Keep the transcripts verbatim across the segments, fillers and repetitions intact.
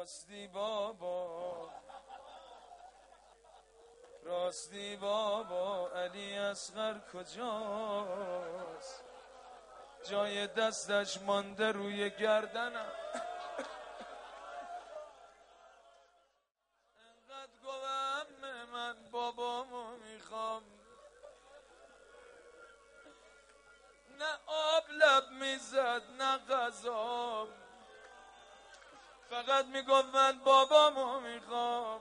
راستی بابا راستی بابا علی اصغر کجاست؟ جای دستش مانده روی گردنم. انقدر گوهم من بابامو میخوام، نه آب لب میزد نه غذا، فقط میگفت من بابامو میخوام.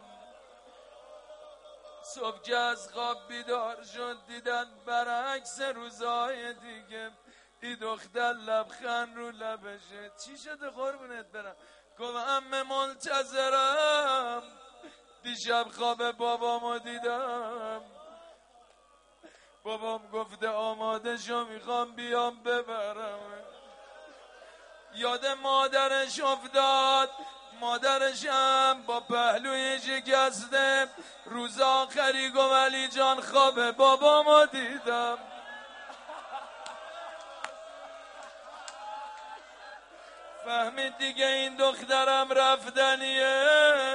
صبح که از خواب بیدار شد دیدن برعکس روزای دیگه، ای دختر لبخند رو لبشه. چی شده قربونت برم؟ گفت عمه منتظرم، دیشب خواب بابامو دیدم، بابام گفته آماده شو میخوام بیام ببرم. یاد مادرش افتاد، مادرشم با پهلوی شکسته روز آخری گفت علی جان خواب بابامو دیدم. فهمید دیگه این دخترم رفتنیه.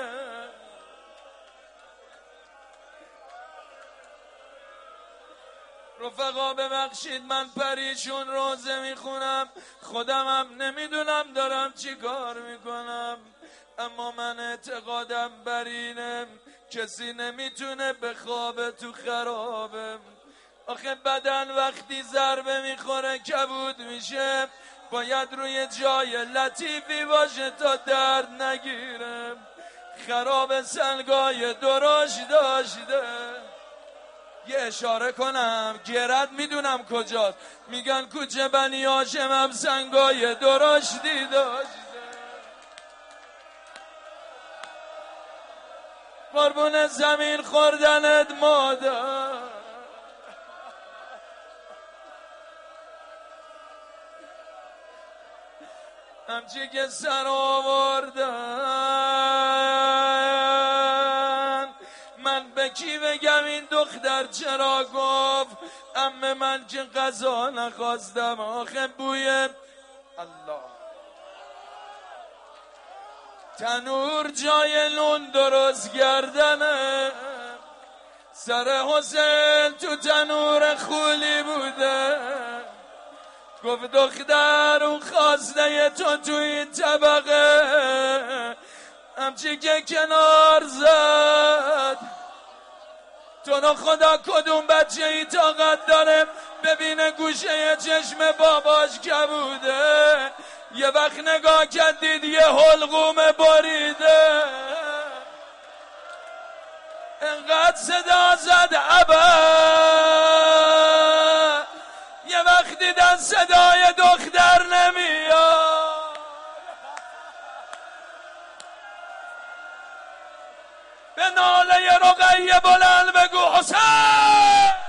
رفقا ببخشید من پریشون روزه میخونم، خودمم نمیدونم دارم چی کار میکنم، اما من اعتقادم بر اینه کسی نمیتونه بخوابه تو خرابه. آخه بدن وقتی ضربه میخوره کبود میشه، باید روی جای لطیفی باشه تا درد نگیره. خراب سنگای درشت داشته. یه اشاره کنم، گرد میدونم کجاست، میگن کوچه بنی هاشمم سنگای درشتی داشته. قربون زمین خوردنت مادر، همچی که سر آوردن من به کی بگم این دختر چرا گفت عمه من که غذا نخواستم. آخه بوی الله تنور جای نون درست کردنه، سر حسین تو تنور خولی بوده. گفت دختر اون خواسته تو تو این طبقه، همچی که کنار زد. تو رو خدا کدوم بچه ای طاقت داره ببینه گوشه چشم باباش کبوده، یه وقت نگاه کردید یه حلقوم باریده، انقدر صدا زد ابا، یه وقت دیدن صدای دختر نمیاد. به ناله رقیه بلند بگو حسین.